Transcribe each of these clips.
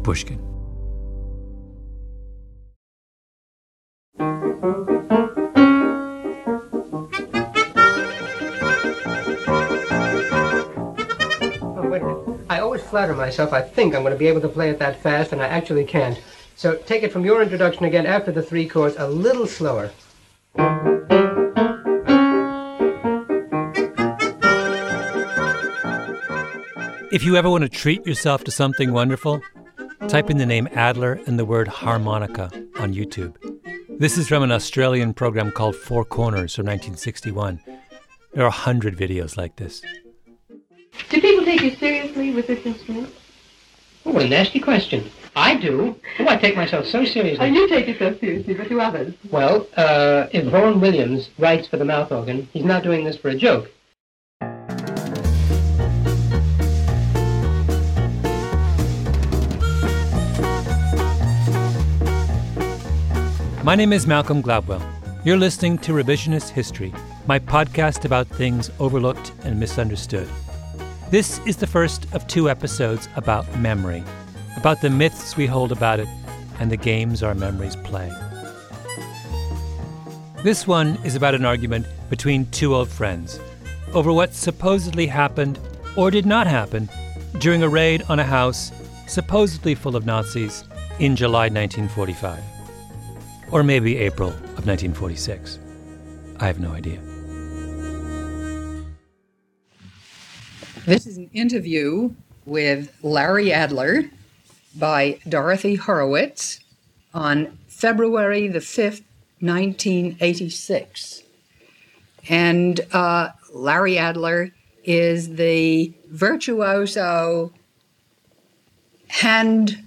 Pushkin. I always flatter myself I think I'm going to be able to play it that fast, and I actually can't. So take it from your introduction again after the three chords, a little slower. If you ever want to treat yourself to something wonderful, type in the name Adler and the word harmonica on YouTube. This is from an Australian program called Four Corners from 1961. There are 100 videos like this. Do people take you seriously with this instrument? Oh, what a nasty question. I do. Oh, I take myself so seriously. Oh, you take it so seriously, but do others? Well, if Vaughan Williams writes for the mouth organ, he's not doing this for a joke. My name is Malcolm Gladwell. You're listening to Revisionist History, my podcast about things overlooked and misunderstood. This is the first of 2 episodes about memory, about the myths we hold about it and the games our memories play. This one is about an argument between 2 old friends over what supposedly happened or did not happen during a raid on a house supposedly full of Nazis in July 1945. Or maybe April of 1946. I have no idea. This is an interview with Larry Adler by Dorothy Horowitz on February the 5th, 1986. And Larry Adler is the virtuoso hand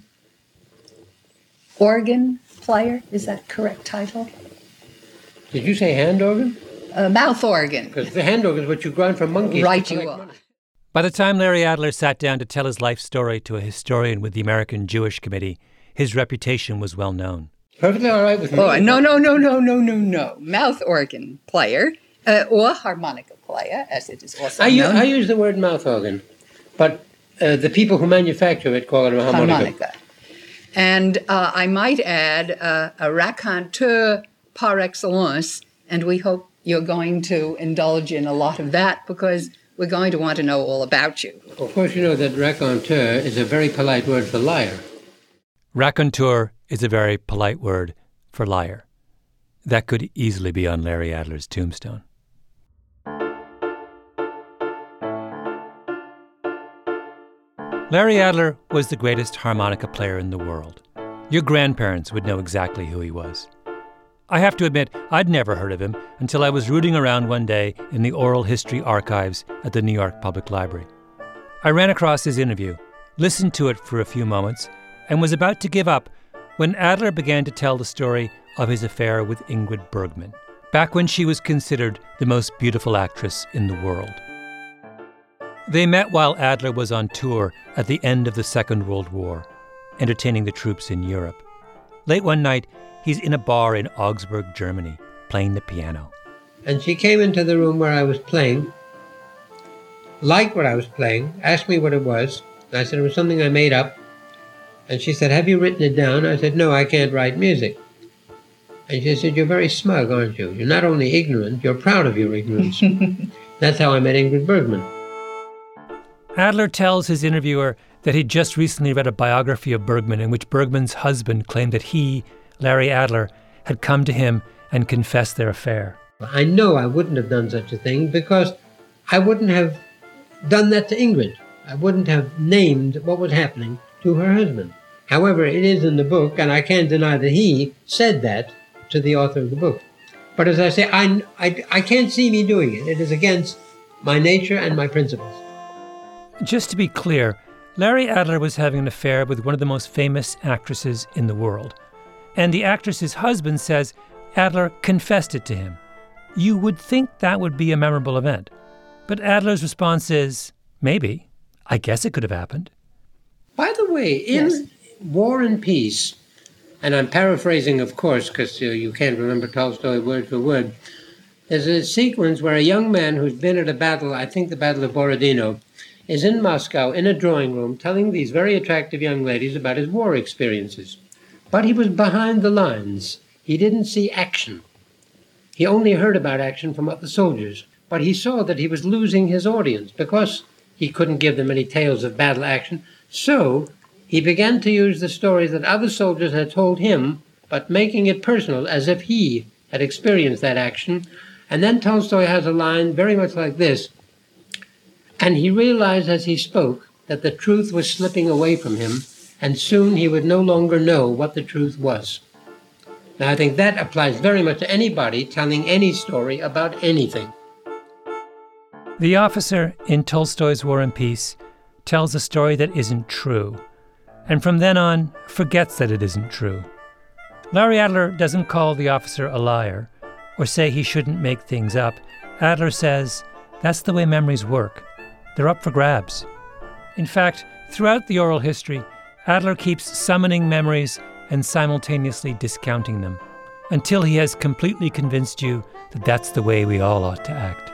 organ player. Is that correct title? Did you say hand organ? Mouth organ. Because the hand organ is what you grind from monkeys. Right you are. By the time Larry Adler sat down to tell his life story to a historian with the American Jewish Committee, his reputation was well known. Perfectly all right with me. Oh, no. Mouth organ player, or harmonica player, as it is also known. I use the word mouth organ, but the people who manufacture it call it a harmonica. And I might add a raconteur par excellence, and we hope you're going to indulge in a lot of that because we're going to want to know all about you. Of course, you know that raconteur is a very polite word for liar. Raconteur is a very polite word for liar. That could easily be on Larry Adler's tombstone. Larry Adler was the greatest harmonica player in the world. Your grandparents would know exactly who he was. I have to admit, I'd never heard of him until I was rooting around one day in the oral history archives at the New York Public Library. I ran across his interview, listened to it for a few moments, and was about to give up when Adler began to tell the story of his affair with Ingrid Bergman, back when she was considered the most beautiful actress in the world. They met while Adler was on tour at the end of the Second World War, entertaining the troops in Europe. Late one night, he's in a bar in Augsburg, Germany, playing the piano. And she came into the room where I was playing, liked what I was playing, asked me what it was. I said it was something I made up. And she said, "Have you written it down?" I said, "No, I can't write music." And she said, "You're very smug, aren't you? You're not only ignorant, you're proud of your ignorance." That's how I met Ingrid Bergman. Adler tells his interviewer that he'd just recently read a biography of Bergman in which Bergman's husband claimed that he, Larry Adler, had come to him and confessed their affair. I know I wouldn't have done such a thing because I wouldn't have done that to Ingrid. I wouldn't have named what was happening to her husband. However, it is in the book, and I can't deny that he said that to the author of the book. But as I say, I can't see me doing it. It is against my nature and my principles. Just to be clear, Larry Adler was having an affair with one of the most famous actresses in the world. And the actress's husband says Adler confessed it to him. You would think that would be a memorable event. But Adler's response is, maybe. I guess it could have happened. By the way, in War and Peace, and I'm paraphrasing, of course, because you can't remember Tolstoy word for word, there's a sequence where a young man who's been at a battle, I think the Battle of Borodino, is in Moscow in a drawing room telling these very attractive young ladies about his war experiences. But he was behind the lines. He didn't see action. He only heard about action from other soldiers. But he saw that he was losing his audience because he couldn't give them any tales of battle action. So he began to use the stories that other soldiers had told him, but making it personal, as if he had experienced that action. And then Tolstoy has a line very much like this: "And he realized as he spoke that the truth was slipping away from him, and soon he would no longer know what the truth was." Now, I think that applies very much to anybody telling any story about anything. The officer in Tolstoy's War and Peace tells a story that isn't true, and from then on forgets that it isn't true. Larry Adler doesn't call the officer a liar or say he shouldn't make things up. Adler says that's the way memories work. They're up for grabs. In fact, throughout the oral history, Adler keeps summoning memories and simultaneously discounting them until he has completely convinced you that that's the way we all ought to act.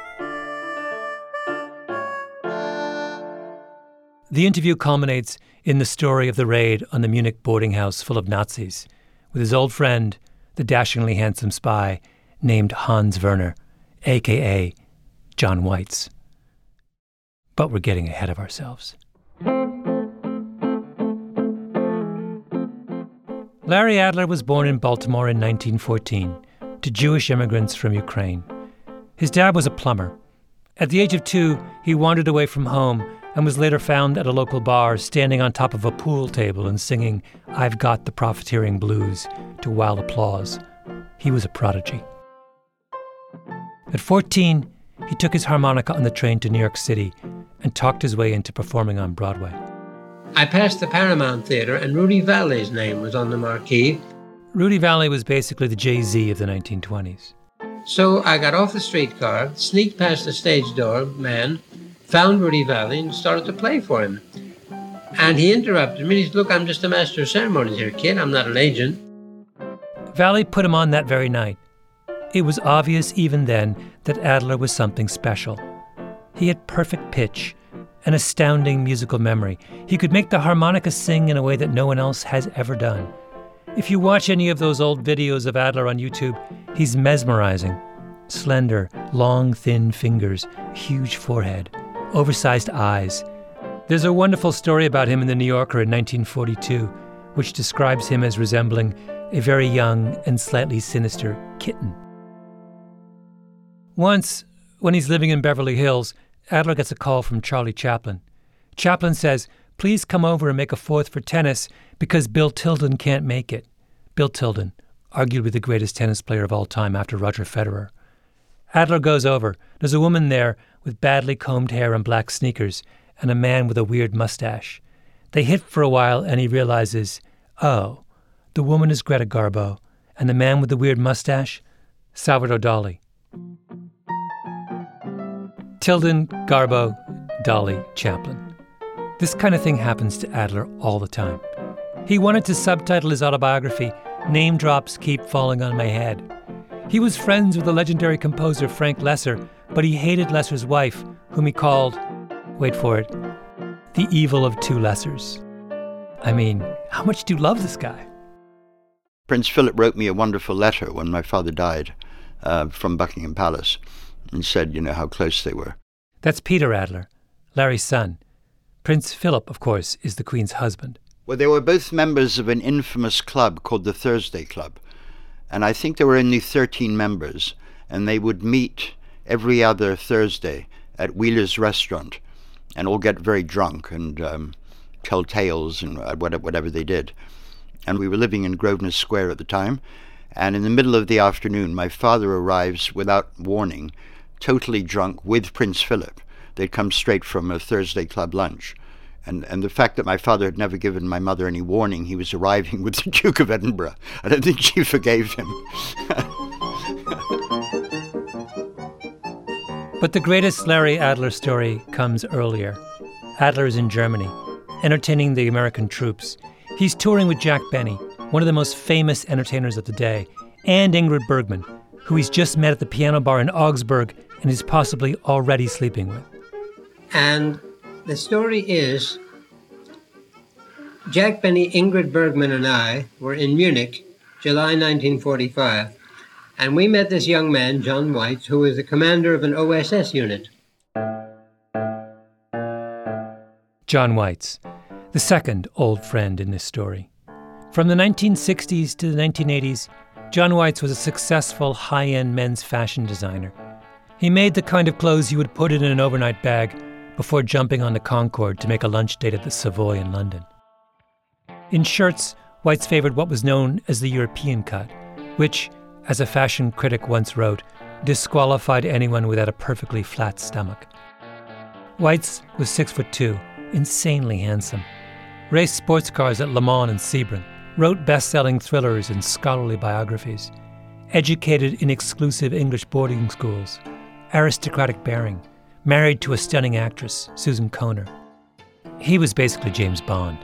The interview culminates in the story of the raid on the Munich boarding house full of Nazis, with his old friend, the dashingly handsome spy named Hans Werner, a.k.a. John Weitz. But we're getting ahead of ourselves. Larry Adler was born in Baltimore in 1914 to Jewish immigrants from Ukraine. His dad was a plumber. At the age of 2, he wandered away from home and was later found at a local bar standing on top of a pool table and singing "I've Got the Profiteering Blues" to wild applause. He was a prodigy. At 14, he took his harmonica on the train to New York City and talked his way into performing on Broadway. I passed the Paramount Theater, and Rudy Vallee's name was on the marquee. Rudy Vallee was basically the Jay-Z of the 1920s. So I got off the streetcar, sneaked past the stage door man, found Rudy Vallee, and started to play for him. And he interrupted me. He said, "Look, I'm just a master of ceremonies here, kid. I'm not an agent." Vallee put him on that very night. It was obvious even then that Adler was something special. He had perfect pitch, an astounding musical memory. He could make the harmonica sing in a way that no one else has ever done. If you watch any of those old videos of Adler on YouTube, he's mesmerizing. Slender, long, thin fingers, huge forehead, oversized eyes. There's a wonderful story about him in The New Yorker in 1942, which describes him as resembling a very young and slightly sinister kitten. Once, when he's living in Beverly Hills, Adler gets a call from Charlie Chaplin. Chaplin says, "Please come over and make a fourth for tennis because Bill Tilden can't make it." Bill Tilden, arguably the greatest tennis player of all time after Roger Federer. Adler goes over. There's a woman there with badly combed hair and black sneakers and a man with a weird mustache. They hit for a while and he realizes, oh, the woman is Greta Garbo and the man with the weird mustache, Salvador Dali. Tilden, Garbo, Dali, Chaplin. This kind of thing happens to Adler all the time. He wanted to subtitle his autobiography, "Name Drops Keep Falling on My Head." He was friends with the legendary composer Frank Loesser, but he hated Loesser's wife, whom he called, wait for it, the evil of two Loessers. I mean, how much do you love this guy? Prince Philip wrote me a wonderful letter when my father died from Buckingham Palace and said, how close they were. That's Peter Adler, Larry's son. Prince Philip, of course, is the Queen's husband. Well, they were both members of an infamous club called the Thursday Club. And I think there were only 13 members, and they would meet every other Thursday at Wheeler's Restaurant and all get very drunk and tell tales and whatever they did. And we were living in Grosvenor Square at the time, and in the middle of the afternoon, my father arrives without warning, totally drunk, with Prince Philip. They'd come straight from a Thursday Club lunch. And the fact that my father had never given my mother any warning, he was arriving with the Duke of Edinburgh. I don't think she forgave him. But the greatest Larry Adler story comes earlier. Adler is in Germany, entertaining the American troops. He's touring with Jack Benny, one of the most famous entertainers of the day, and Ingrid Bergman, who he's just met at the piano bar in Augsburg and is possibly already sleeping with. And The story is, Jack Benny, Ingrid Bergman, and I were in Munich, July 1945, and we met this young man, John Weitz, who was the commander of an OSS unit. John Weitz, the second old friend in this story. From the 1960s to the 1980s, John Weitz was a successful high-end men's fashion designer. He made the kind of clothes you would put in an overnight bag before jumping on the Concorde to make a lunch date at the Savoy in London. In shirts, Weitz favored what was known as the European cut, which, as a fashion critic once wrote, disqualified anyone without a perfectly flat stomach. Weitz was 6'2", insanely handsome, raced sports cars at Le Mans and Sebring, wrote best-selling thrillers and scholarly biographies, educated in exclusive English boarding schools, aristocratic bearing, married to a stunning actress, Susan Kohner. He was basically James Bond.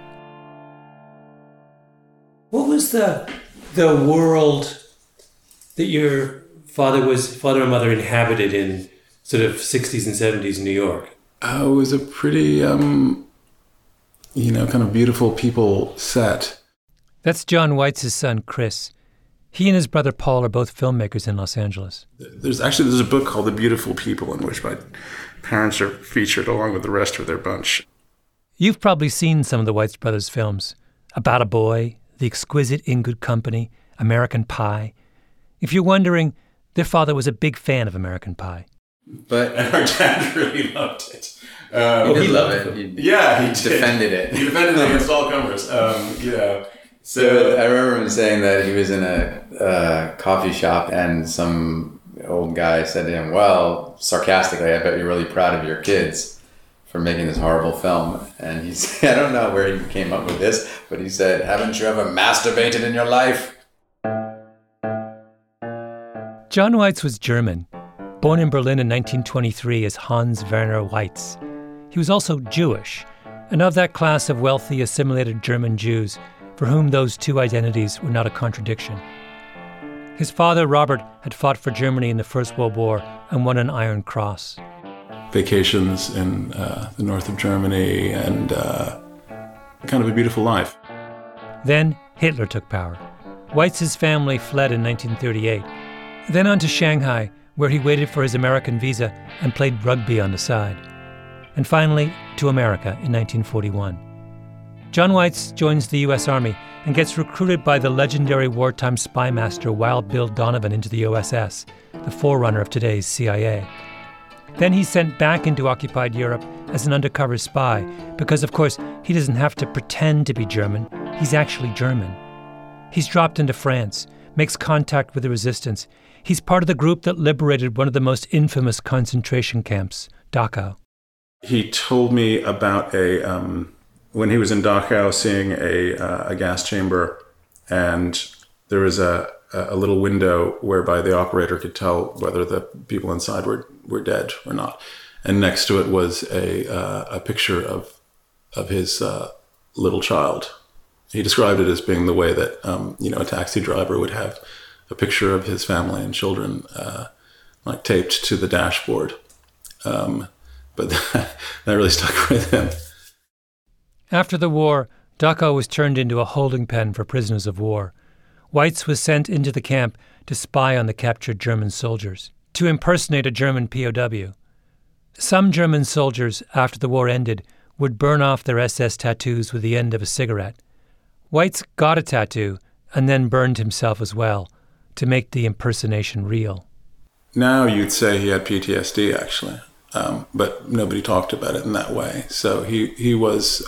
What was the world that your father and mother inhabited in sort of 60s and 70s New York? It was a pretty, kind of beautiful people set. That's John Weitz's son, Chris. He and his brother Paul are both filmmakers in Los Angeles. There's a book called The Beautiful People in which my parents are featured along with the rest of their bunch. You've probably seen some of the Weitz brothers' films. About a Boy, The Exquisite In Good Company, American Pie. If you're wondering, their father was a big fan of American Pie. But and our dad really loved it. He loved it. He defended it. He defended it against all comers. So I remember him saying that he was in a coffee shop and some old guy said to him, well, sarcastically, I bet you're really proud of your kids for making this horrible film. And he said, I don't know where he came up with this, but he said, haven't you ever masturbated in your life? John Weitz was German, born in Berlin in 1923 as Hans Werner Weitz. He was also Jewish, and of that class of wealthy, assimilated German Jews for whom those two identities were not a contradiction. His father, Robert, had fought for Germany in the First World War and won an Iron Cross. Vacations in the north of Germany and kind of a beautiful life. Then Hitler took power. Weitz's family fled in 1938. Then on to Shanghai, where he waited for his American visa and played rugby on the side. And finally, to America in 1941. John Weitz joins the U.S. Army and gets recruited by the legendary wartime spy master Wild Bill Donovan into the OSS, the forerunner of today's CIA. Then he's sent back into occupied Europe as an undercover spy because, of course, he doesn't have to pretend to be German. He's actually German. He's dropped into France, makes contact with the resistance. He's part of the group that liberated one of the most infamous concentration camps, Dachau. He told me about when he was in Dachau seeing a gas chamber, and there was a little window whereby the operator could tell whether the people inside were dead or not. And next to it was a picture of his little child. He described it as being the way that a taxi driver would have a picture of his family and children like taped to the dashboard. But that really stuck with him. After the war, Dachau was turned into a holding pen for prisoners of war. Weitz was sent into the camp to spy on the captured German soldiers, to impersonate a German POW. Some German soldiers, after the war ended, would burn off their SS tattoos with the end of a cigarette. Weitz got a tattoo and then burned himself as well to make the impersonation real. Now you'd say he had PTSD, actually, but nobody talked about it in that way. So he was,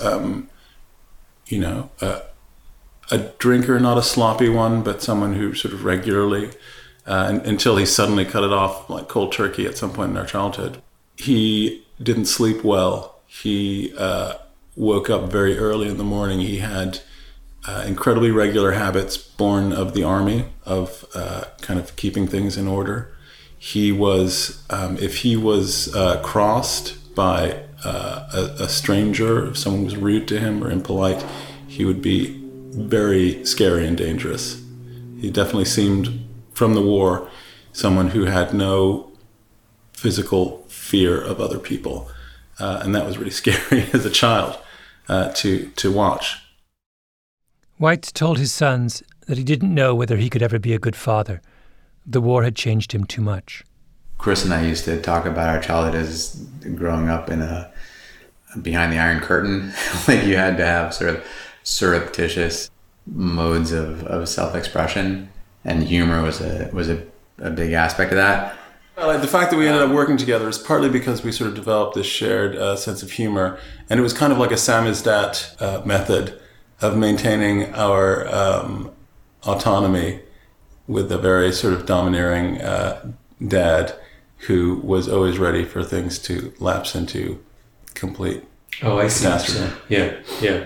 a drinker, not a sloppy one, but someone who sort of regularly, until he suddenly cut it off like cold turkey at some point in our childhood. He didn't sleep well. He woke up very early in the morning. He had incredibly regular habits born of the army, of kind of keeping things in order. He was, if he was crossed by a stranger, if someone was rude to him or impolite, he would be very scary and dangerous. He definitely seemed, from the war, someone who had no physical fear of other people. and that was really scary as a child to watch. Weitz told his sons that he didn't know whether he could ever be a good father. The war had changed him too much. Chris and I used to talk about our childhood as growing up in behind the Iron Curtain. Like you had to have sort of surreptitious modes of self-expression, and humor was a big aspect of that. Well, the fact that we ended up working together is partly because we sort of developed this shared sense of humor, and it was kind of like a samizdat method of maintaining our autonomy with a very sort of domineering dad who was always ready for things to lapse into complete catastrophe. Yeah.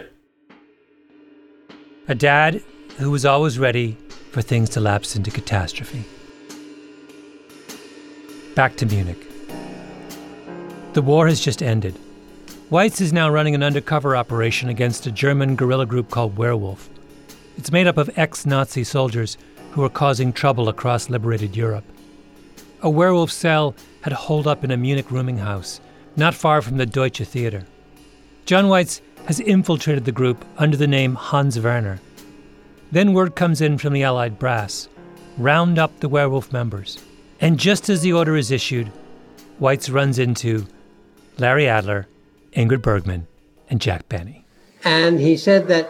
A dad who was always ready for things to lapse into catastrophe. Back to Munich. The war has just ended. Weitz is now running an undercover operation against a German guerrilla group called Werewolf. It's made up of ex-Nazi soldiers who are causing trouble across liberated Europe. A werewolf cell had holed up in a Munich rooming house, not far from the Deutsche Theater. John Weitz has infiltrated the group under the name Hans Werner. Then word comes in from the Allied brass: round up the werewolf members. And just as the order is issued, Weitz runs into Larry Adler, Ingrid Bergman, and Jack Benny. And he said that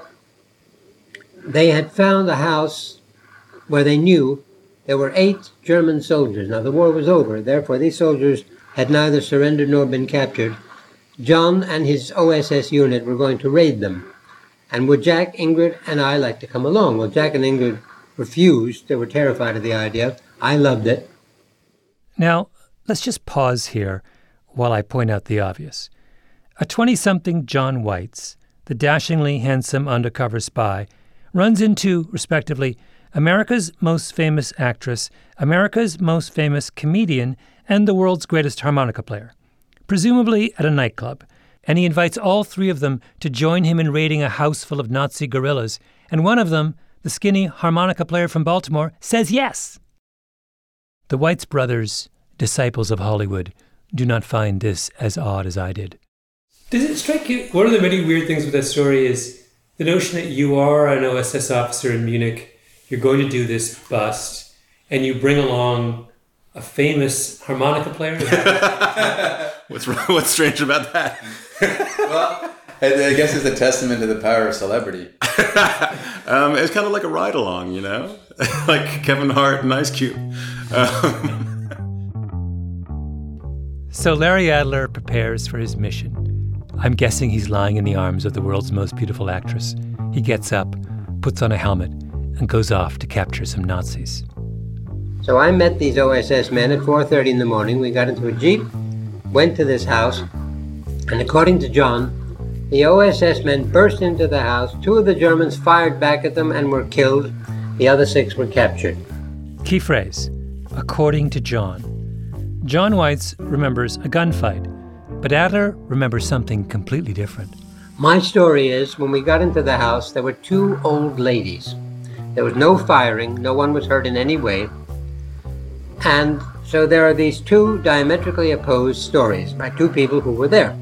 they had found a house where they knew there were 8 German soldiers. Now, the war was over. Therefore, these soldiers had neither surrendered nor been captured. John and his OSS unit were going to raid them. And would Jack, Ingrid, and I like to come along? Well, Jack and Ingrid refused. They were terrified of the idea. I loved it. Now, let's just pause here while I point out the obvious. A 20-something John Weitz, the dashingly handsome undercover spy, runs into, respectively, America's most famous actress, America's most famous comedian, and the world's greatest harmonica player, presumably at a nightclub, and he invites all 3 of them to join him in raiding a house full of Nazi guerrillas, and one of them, the skinny harmonica player from Baltimore, says yes. The Weitz brothers, disciples of Hollywood, do not find this as odd as I did. Does it strike you, one of the many weird things with that story is the notion that you are an OSS officer in Munich, you're going to do this bust, and you bring along a famous harmonica player? What's strange about that? Well, I guess it's a testament to the power of celebrity. It's kind of like a ride-along, you know? Like Kevin Hart and Ice Cube. So Larry Adler prepares for his mission. I'm guessing he's lying in the arms of the world's most beautiful actress. He gets up, puts on a helmet, and goes off to capture some Nazis. So I met these OSS men at 4:30 in the morning. We got into a Jeep, went to this house, and according to John, the OSS men burst into the house. 2 of the Germans fired back at them and were killed. The other 6 were captured. Key phrase, according to John. John Weitz remembers a gunfight, but Adler remembers something completely different. My story is, when we got into the house, there were 2 old ladies. There was no firing, no one was hurt in any way. And so there are these 2 diametrically opposed stories by 2 people who were there.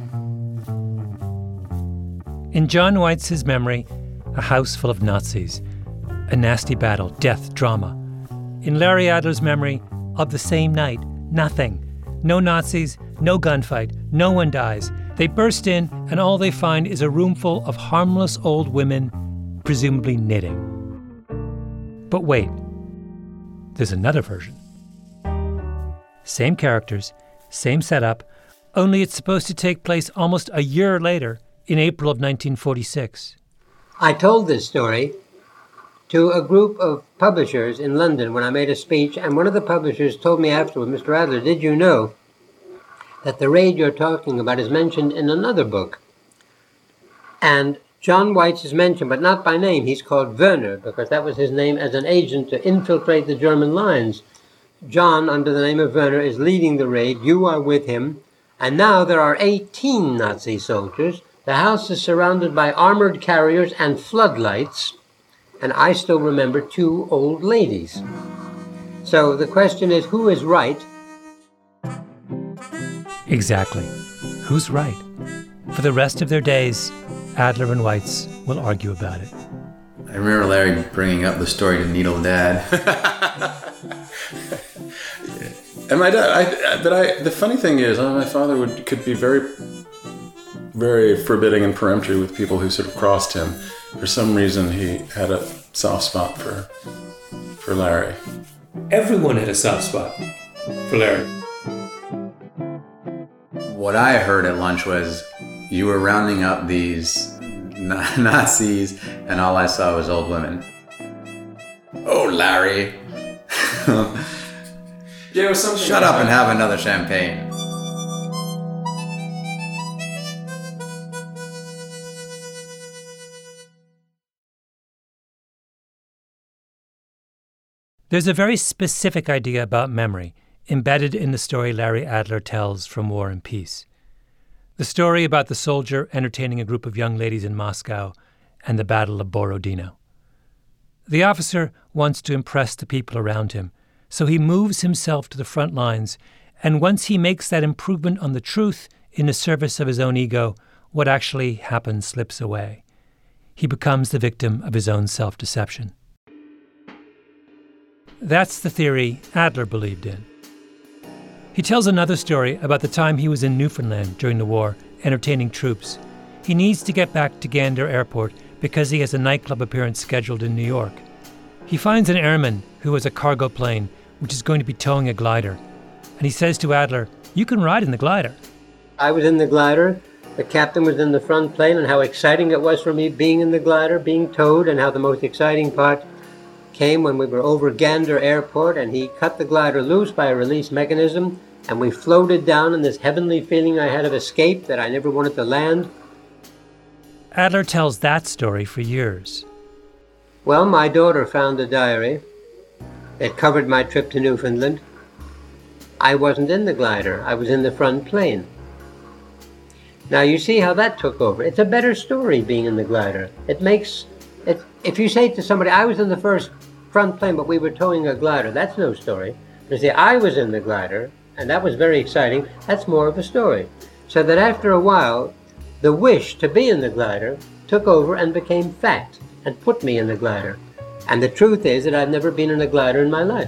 In John Weitz's memory, a house full of Nazis, a nasty battle, death, drama. In Larry Adler's memory, of the same night, nothing. No Nazis, no gunfight, no one dies. They burst in, and all they find is a room full of harmless old women, presumably knitting. But wait, there's another version. Same characters, same setup, only it's supposed to take place almost a year later, in April of 1946. I told this story to a group of publishers in London when I made a speech, and one of the publishers told me afterward, Mr. Adler, did you know that the raid you're talking about is mentioned in another book? And John Weitz is mentioned, but not by name. He's called Werner, because that was his name as an agent to infiltrate the German lines. John, under the name of Werner, is leading the raid. You are with him. And now there are 18 Nazi soldiers. The house is surrounded by armored carriers and floodlights. And I still remember 2 old ladies. So the question is, who is right? Exactly. who's right? For the rest of their days, Adler and Weitz will argue about it. I remember Larry bringing up the story to Needle Dad. And my dad, the funny thing is, my father could be very, very forbidding and peremptory with people who sort of crossed him. For some reason, he had a soft spot for Larry. Everyone had a soft spot for Larry. What I heard at lunch was you were rounding up these Nazis, and all I saw was old women. Oh, Larry. Yeah, it was something. Shut up and have another champagne. There's a very specific idea about memory embedded in the story Larry Adler tells from War and Peace. The story about the soldier entertaining a group of young ladies in Moscow and the Battle of Borodino. The officer wants to impress the people around him, so he moves himself to the front lines, and once he makes that improvement on the truth in the service of his own ego, what actually happens slips away. He becomes the victim of his own self-deception. That's the theory Adler believed in. He tells another story about the time he was in Newfoundland during the war, entertaining troops. He needs to get back to Gander Airport because he has a nightclub appearance scheduled in New York. He finds an airman who has a cargo plane which is going to be towing a glider. And he says to Adler, "You can ride in the glider." I was in the glider. The captain was in the front plane, and how exciting it was for me being in the glider, being towed, and how the most exciting part came when we were over Gander Airport and he cut the glider loose by a release mechanism and we floated down in this heavenly feeling I had of escape that I never wanted to land. Adler tells that story for years. Well, my daughter found a diary that covered my trip to Newfoundland. I wasn't in the glider. I was in the front plane. Now you see how that took over. It's a better story being in the glider. It makes it. If you say to somebody, I was in the front plane, but we were towing a glider, that's no story. But say, I was in the glider, and that was very exciting, that's more of a story. So that after a while, the wish to be in the glider took over and became fact, and put me in the glider. And the truth is that I've never been in a glider in my life.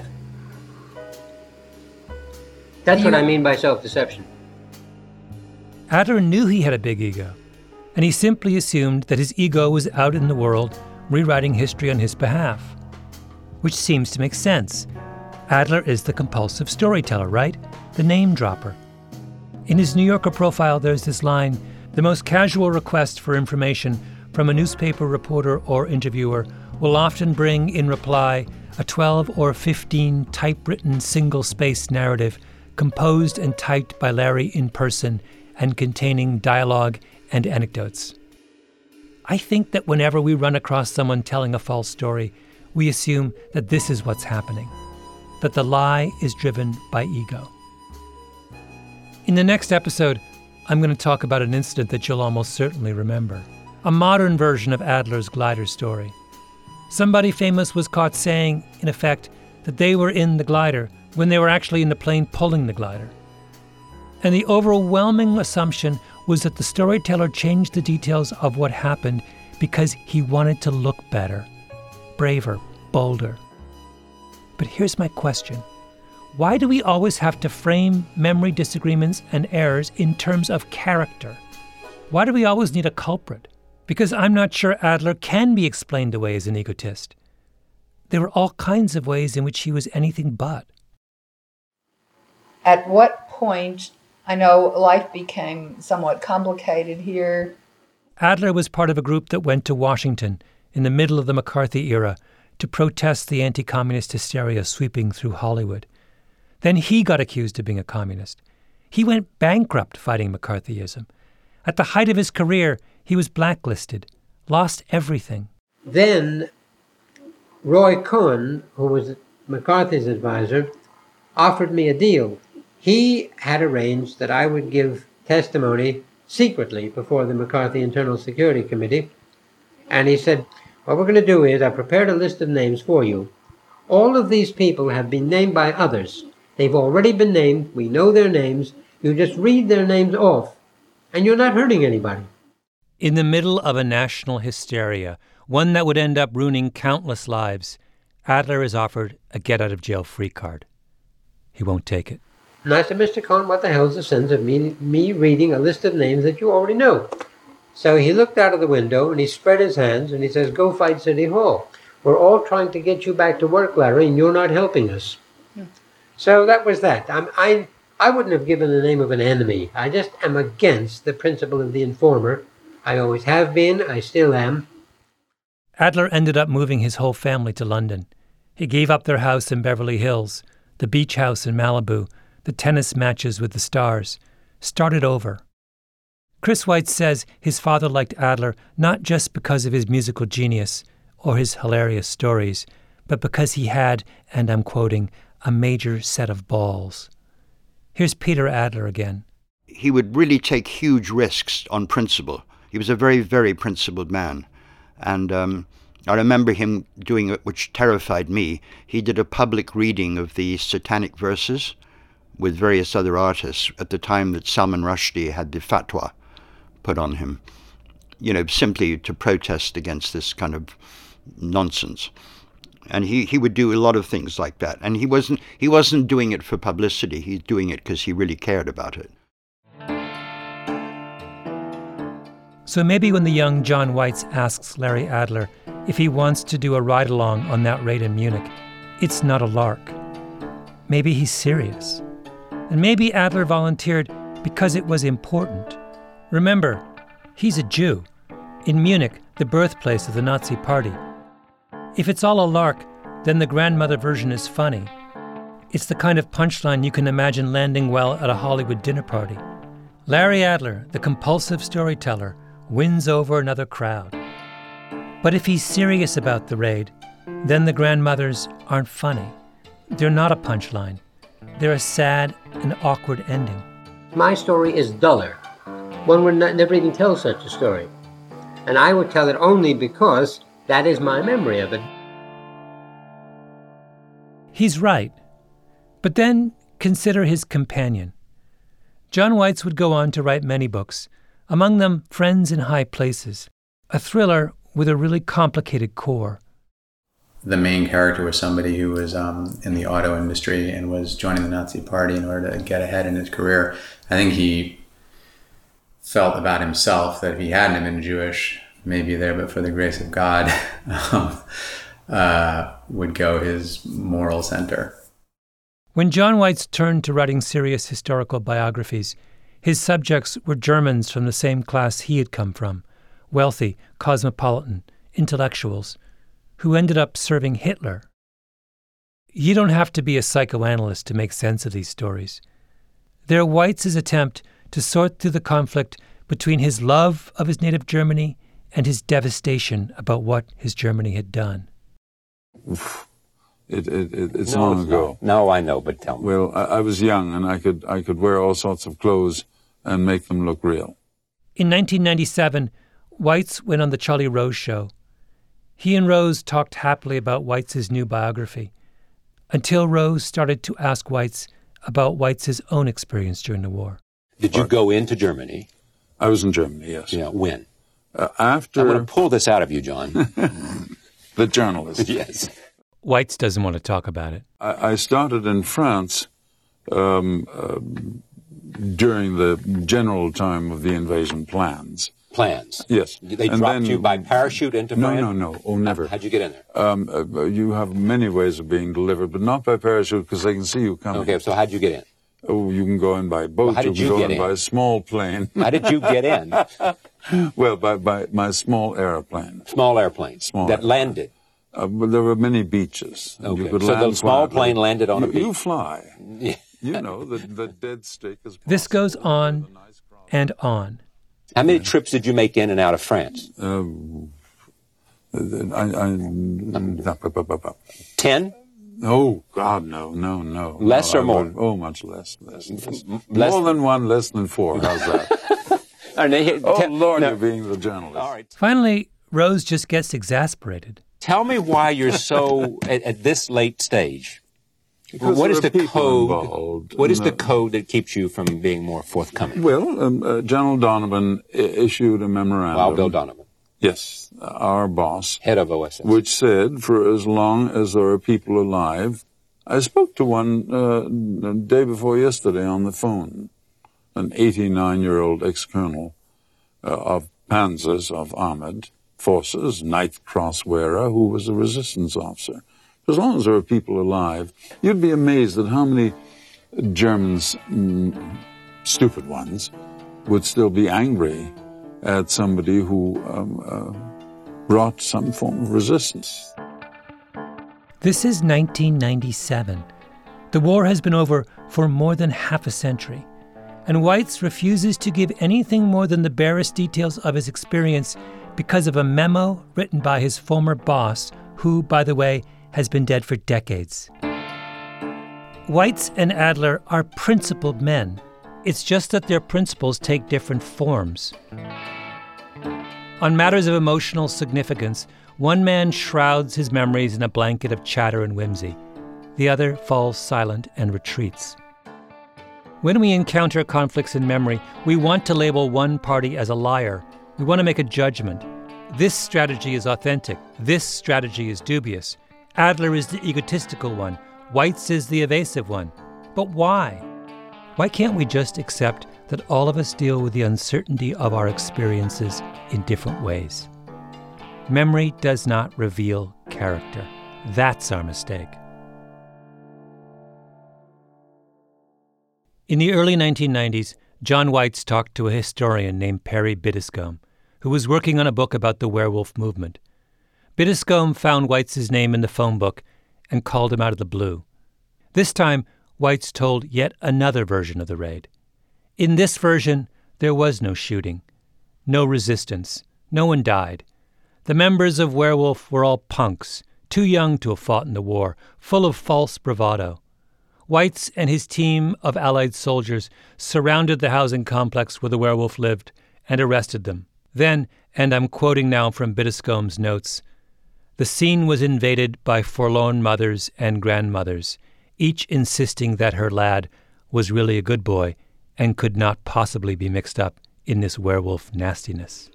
That's what I mean by self-deception. Adler knew he had a big ego, and he simply assumed that his ego was out in the world rewriting history on his behalf. Which seems to make sense. Adler is the compulsive storyteller, right? The name dropper. In his New Yorker profile, there's this line, "The most casual request for information from a newspaper reporter or interviewer will often bring in reply a 12 or 15 typewritten single-space narrative composed and typed by Larry in person and containing dialogue and anecdotes." I think that whenever we run across someone telling a false story, we assume that this is what's happening, that the lie is driven by ego. In the next episode, I'm going to talk about an incident that you'll almost certainly remember, a modern version of Adler's glider story. Somebody famous was caught saying, in effect, that they were in the glider when they were actually in the plane pulling the glider. And the overwhelming assumption was that the storyteller changed the details of what happened because he wanted to look better, braver, bolder. But here's my question. Why do we always have to frame memory disagreements and errors in terms of character? Why do we always need a culprit? Because I'm not sure Adler can be explained away as an egotist. There were all kinds of ways in which he was anything but. At what point, I know life became somewhat complicated here. Adler was part of a group that went to Washington in the middle of the McCarthy era to protest the anti-communist hysteria sweeping through Hollywood. Then he got accused of being a communist. He went bankrupt fighting McCarthyism. At the height of his career, he was blacklisted, lost everything. Then Roy Cohn, who was McCarthy's advisor, offered me a deal. He had arranged that I would give testimony secretly before the McCarthy Internal Security Committee. And he said, what we're going to do is I've prepared a list of names for you. All of these people have been named by others. They've already been named. We know their names. You just read their names off and you're not hurting anybody. In the middle of a national hysteria, one that would end up ruining countless lives, Adler is offered a get-out-of-jail-free card. He won't take it. And I said, Mr. Cohen, what the hell's the sense of me reading a list of names that you already know? So he looked out of the window and he spread his hands and he says, go fight City Hall. We're all trying to get you back to work, Larry, and you're not helping us. So that was that. I wouldn't have given the name of an enemy. I just am against the principle of the informer. I always have been. I still am. Adler ended up moving his whole family to London. He gave up their house in Beverly Hills, the beach house in Malibu, the tennis matches with the stars, started over. Chris Weitz says his father liked Adler not just because of his musical genius or his hilarious stories, but because he had, and I'm quoting, a major set of balls. Here's Peter Adler again. He would really take huge risks on principle. He was a very, very principled man. And I remember him doing it, which terrified me. He did a public reading of the Satanic Verses with various other artists at the time that Salman Rushdie had the fatwa put on him, simply to protest against this kind of nonsense. And he would do a lot of things like that. And he wasn't doing it for publicity. He's doing it because he really cared about it. So maybe when the young John Weitz asks Larry Adler if he wants to do a ride-along on that raid in Munich, it's not a lark. Maybe he's serious. And maybe Adler volunteered because it was important. Remember, he's a Jew. In Munich, the birthplace of the Nazi Party. If it's all a lark, then the grandmother version is funny. It's the kind of punchline you can imagine landing well at a Hollywood dinner party. Larry Adler, the compulsive storyteller, wins over another crowd. But if he's serious about the raid, then the grandmothers aren't funny. They're not a punchline. They're a sad and awkward ending. My story is duller. One would never even tell such a story. And I would tell it only because that is my memory of it. He's right. But then consider his companion. John Weitz would go on to write many books, among them Friends in High Places, a thriller with a really complicated core. The main character was somebody who was in the auto industry and was joining the Nazi Party in order to get ahead in his career. I think he felt about himself that if he hadn't been Jewish, maybe there, but for the grace of God, would go his moral center. When John Weitz turned to writing serious historical biographies, his subjects were Germans from the same class he had come from, wealthy, cosmopolitan, intellectuals, who ended up serving Hitler. You don't have to be a psychoanalyst to make sense of these stories. They're Weitz's attempt to sort through the conflict between his love of his native Germany and his devastation about what his Germany had done. It's long ago. No, I know, but tell me. Well, I was young, and I could wear all sorts of clothes and make them look real. In 1997, Weitz went on the Charlie Rose Show. He and Rose talked happily about Weitz's new biography, until Rose started to ask Weitz about Weitz's own experience during the war. Did you go into Germany? I was in Germany, yes. Yeah, when? After... I'm going to pull this out of you, John. The journalist. Yes. Weitz doesn't want to talk about it. I started in France during the general time of the invasion plans. Plans? Yes. They dropped you by parachute into France? No. Oh, never. How'd you get in there? You have many ways of being delivered, but not by parachute because they can see you coming. Okay, so how'd you get in? Oh, you can go in by boat. Well, how did you can get go in by a small plane. How did you get in? Well, by my small airplane. Small airplane that landed? Well, there were many beaches. Okay. You could so land the small quietly. plane landed on a beach? You fly. Yeah. You know, the dead stick is... This goes on and on. How many trips did you make in and out of France? 10? Oh, God, no. Less or more? Much less. More than one, less than four. How's that? Lord, you're being the journalist. All right. Finally, Rose just gets exasperated. Tell me why you're so, at this late stage, What is the code? Involved. What is the code that keeps you from being more forthcoming? Well, General Donovan issued a memorandum. Wild Bill Donovan. Yes, our boss. Head of OSS. Which said, for as long as there are people alive, I spoke to one the day before yesterday on the phone, an 89-year-old ex-colonel of Panzers of Armored Forces, 9th Cross wearer, who was a resistance officer. As long as there are people alive, you'd be amazed at how many Germans, stupid ones, would still be angry at somebody who brought some form of resistance. This is 1997. The war has been over for more than half a century, and Weitz refuses to give anything more than the barest details of his experience because of a memo written by his former boss, who, by the way, has been dead for decades. Weitz and Adler are principled men. It's just that their principles take different forms. On matters of emotional significance, one man shrouds his memories in a blanket of chatter and whimsy. The other falls silent and retreats. When we encounter conflicts in memory, we want to label one party as a liar. We want to make a judgment. This strategy is authentic. This strategy is dubious. Adler is the egotistical one. Weitz is the evasive one. But why? Why can't we just accept that all of us deal with the uncertainty of our experiences in different ways? Memory does not reveal character. That's our mistake. In the early 1990s, John Weitz talked to a historian named Perry Biddiscombe, who was working on a book about the werewolf movement. Biddiscombe found Weitz's name in the phone book and called him out of the blue. This time, Weitz told yet another version of the raid. In this version, there was no shooting, no resistance, no one died. The members of Werewolf were all punks, too young to have fought in the war, full of false bravado. Weitz and his team of Allied soldiers surrounded the housing complex where the werewolf lived and arrested them. Then, and I'm quoting now from Biddiscombe's notes, the scene was invaded by forlorn mothers and grandmothers, each insisting that her lad was really a good boy and could not possibly be mixed up in this werewolf nastiness.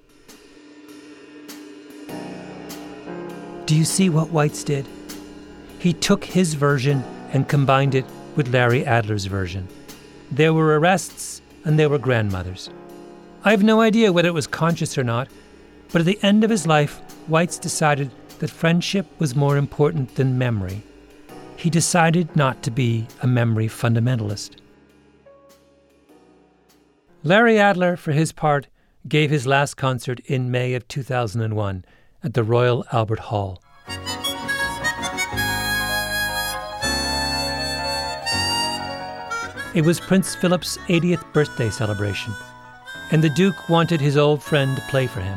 Do you see what Weitz did? He took his version and combined it with Larry Adler's version. There were arrests and there were grandmothers. I have no idea whether it was conscious or not, but at the end of his life, Weitz decided that friendship was more important than memory. He decided not to be a memory fundamentalist. Larry Adler, for his part, gave his last concert in May of 2001 at the Royal Albert Hall. It was Prince Philip's 80th birthday celebration, and the Duke wanted his old friend to play for him.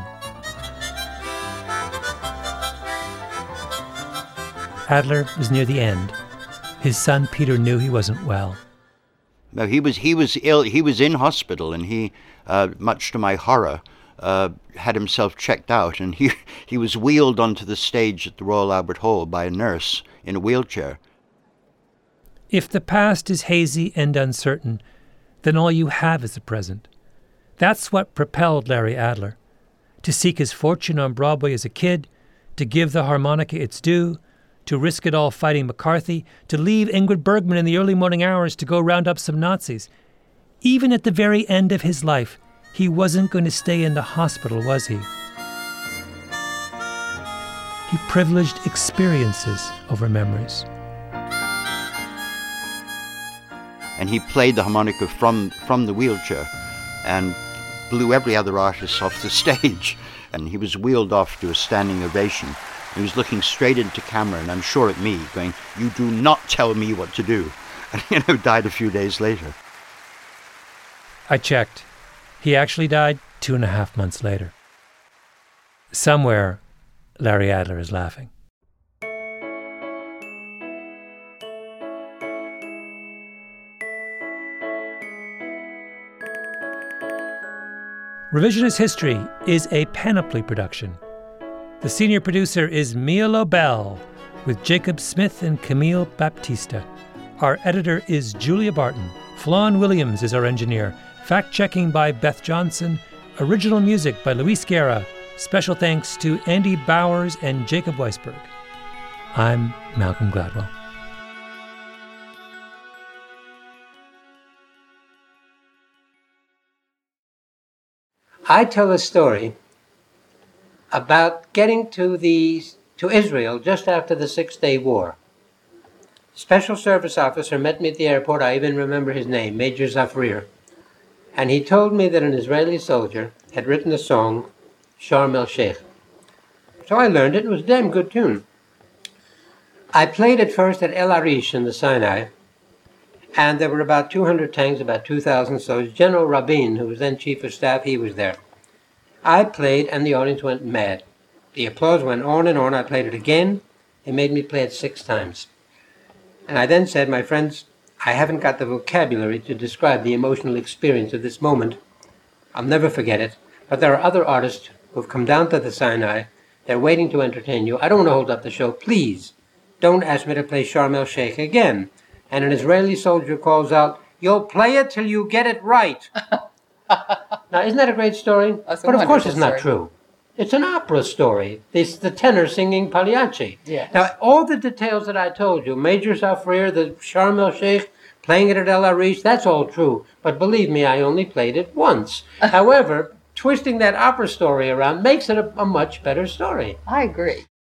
Adler was near the end. His son Peter knew he wasn't well. No, he was ill. He was in hospital, and he, much to my horror, had himself checked out, and he was wheeled onto the stage at the Royal Albert Hall by a nurse in a wheelchair. If the past is hazy and uncertain, then all you have is the present. That's what propelled Larry Adler. To seek his fortune on Broadway as a kid, to give the harmonica its due, to risk it all fighting McCarthy, to leave Ingrid Bergman in the early morning hours to go round up some Nazis. Even at the very end of his life, he wasn't going to stay in the hospital, was he? He privileged experiences over memories. And he played the harmonica from the wheelchair and blew every other artist off the stage. And he was wheeled off to a standing ovation. He was looking straight into camera, and I'm sure at me, going, "You do not tell me what to do." And died a few days later. I checked. He actually died 2.5 months later. Somewhere, Larry Adler is laughing. Revisionist History is a Panoply production. The senior producer is Mia Lobel, with Jacob Smith and Camille Baptista. Our editor is Julia Barton. Flawn Williams is our engineer. Fact-checking by Beth Johnson. Original music by Luis Guerra. Special thanks to Andy Bowers and Jacob Weisberg. I'm Malcolm Gladwell. I tell a story about getting to Israel just after the Six-Day War. Special service officer met me at the airport. I even remember his name, Major Zafrir. And he told me that an Israeli soldier had written a song, Sharm el-Sheikh. So I learned it. It was a damn good tune. I played it first at El Arish in the Sinai, and there were about 200 tanks, about 2,000 soldiers. General Rabin, who was then chief of staff, he was there. I played, and the audience went mad. The applause went on and on. I played it again. They made me play it 6 times. And I then said, my friends, I haven't got the vocabulary to describe the emotional experience of this moment. I'll never forget it. But there are other artists who've come down to the Sinai. They're waiting to entertain you. I don't want to hold up the show. Please, don't ask me to play Sharm el-Sheikh again. And an Israeli soldier calls out, you'll play it till you get it right. Now, isn't that a great story? That's a but of course it's wonderful not story. true. It's an opera story. It's the tenor singing Pagliacci. Yes. Now, all the details that I told you, Major Zafrir, the Sharm el-Sheikh, playing it at El Arish, that's all true. But believe me, I only played it once. However, twisting that opera story around makes it a much better story. I agree.